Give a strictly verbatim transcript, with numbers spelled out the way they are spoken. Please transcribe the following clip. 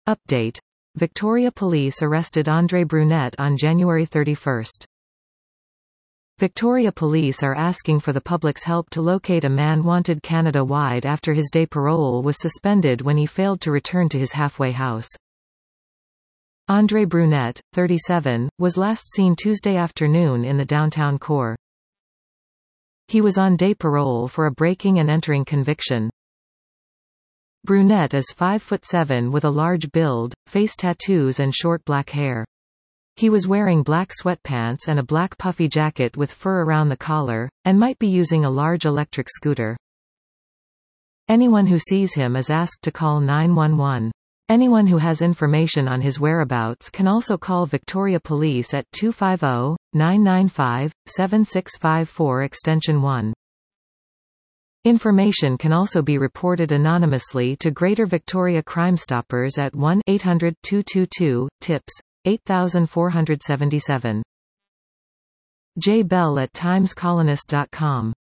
Update. Victoria Police arrested Andre Brunet on January thirty-first. Victoria Police are asking for the public's help to locate a man wanted Canada-wide after his day parole was suspended when he failed to return to his halfway house. Andre Brunet, thirty-seven, was last seen Tuesday afternoon in the downtown core. He was on day parole for a breaking and entering conviction. Brunet is five foot seven with a large build, face tattoos and short black hair. He was wearing black sweatpants and a black puffy jacket with fur around the collar, and might be using a large electric scooter. Anyone who sees him is asked to call nine one one. Anyone who has information on his whereabouts can also call Victoria Police at two five zero, nine nine five, seven six five four extension one. Information can also be reported anonymously to Greater Victoria Crime Stoppers at one eight hundred, two two two, TIPS, eight four seven seven. J Bell at times colonist dot com